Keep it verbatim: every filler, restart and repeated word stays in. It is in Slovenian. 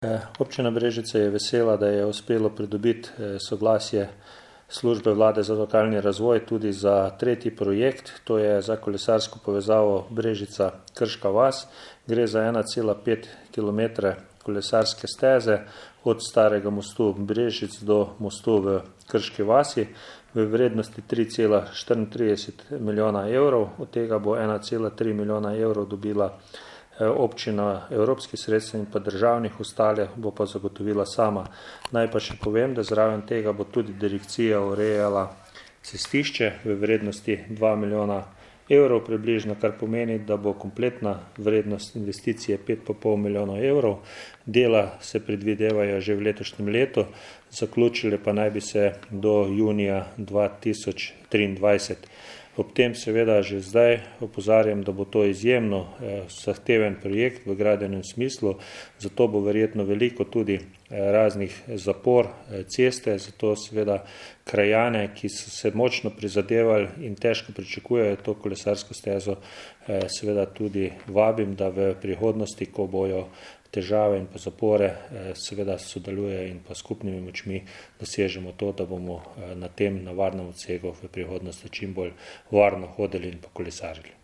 Občina Brežice je vesela, da je uspelo pridobiti soglasje službe vlade za lokalni razvoj tudi za tretji projekt, to je za kolesarsko povezavo Brežica-Krška vas. Gre za ena cela pet kilometra kolesarske steze od starega mostu Brežic do mostu v Krški vasi v vrednosti tri cela štiriintrideset milijona evrov, od tega bo ena cela tri milijona evrov dobila občina evropskih sredstev in pa državnih, ostale bo pa zagotovila sama. Naj pa še povem, da zraven tega bo tudi direkcija urejala cestišče v vrednosti dva milijona evrov približno, kar pomeni, da bo kompletna vrednost investicije pet pa pol milijona evrov. Dela se predvidevajo že v letošnjem letu, zaključile pa naj bi se do junija dva tisoč triindvajset. Ob tem seveda že zdaj opozarjam, da bo to izjemno eh, zahteven projekt v gradbenem smislu, zato bo verjetno veliko tudi eh, raznih zapor eh, ceste, zato seveda krajane, ki so se močno prizadevali in težko pričakujejo to kolesarsko stezo, eh, seveda tudi vabim, da v prihodnosti, ko bojo težave in pa zapore, seveda sodelujejo in pa skupnimi močmi dosežemo to, da bomo na tem, na varnem odsegu v prihodnosti čim bolj varno hodili in pa kolesarili.